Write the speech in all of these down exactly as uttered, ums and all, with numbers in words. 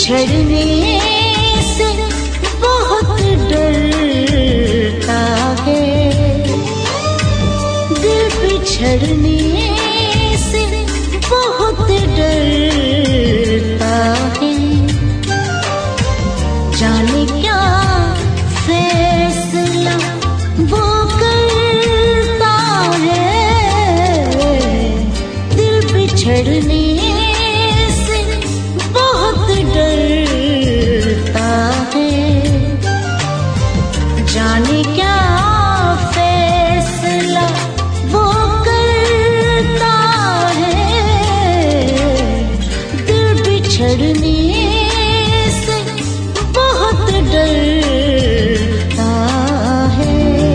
बिछड़ने से बहुत डरता है, दिल बिछड़ने से बहुत डरता है। जाने क्या फैसला वो करता है, दिल बिछड़ने जाने क्या फैसला वो करता है, दिल बिछड़ने से बहुत डरता है।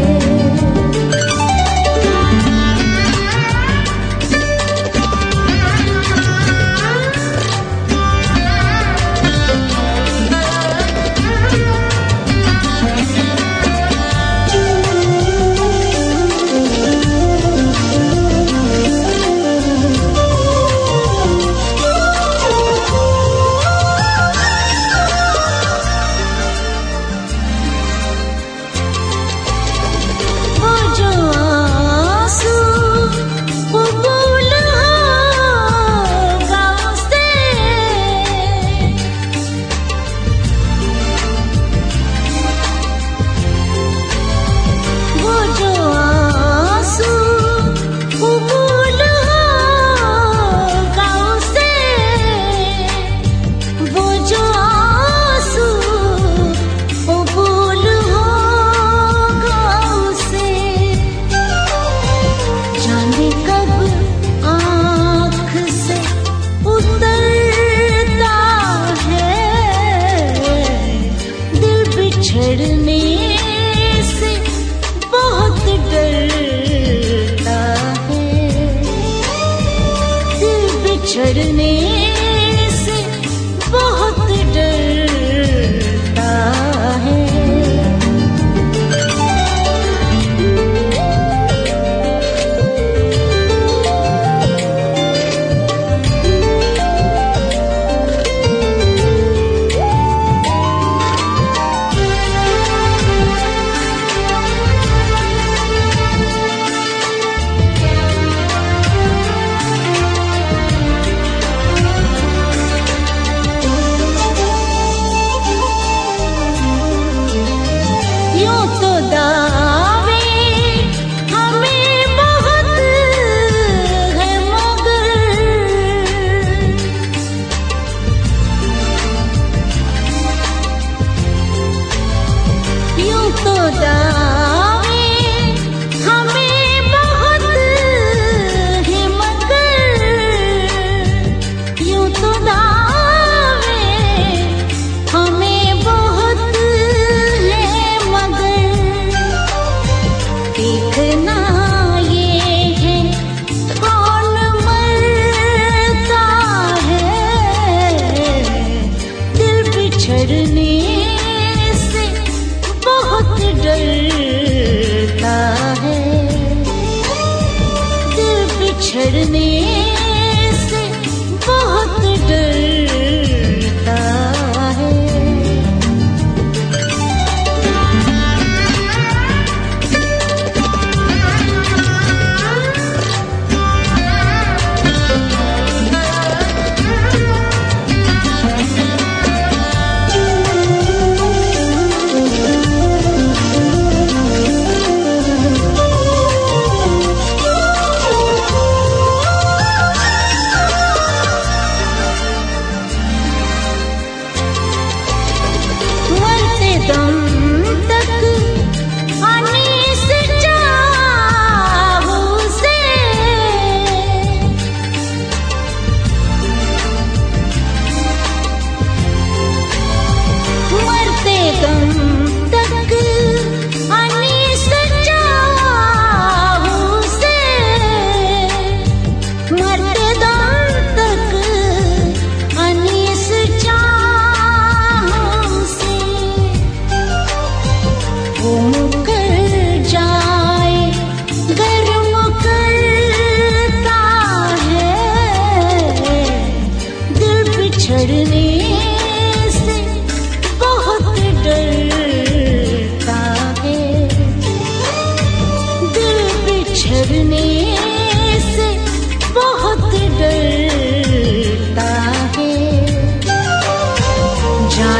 बिछड़ने से बहुत डरता है, दिल बिछड़ने से बहुत डरता है। बिछड़ने से बहुत डरता है, दिल बिछड़ने से बहुत डरता है।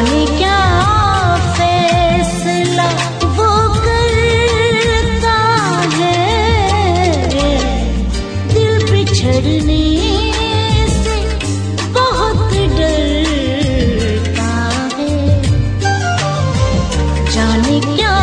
जाने क्या फैसला वो करता है। दिल बिछड़ने से बहुत डरता है, जाने क्या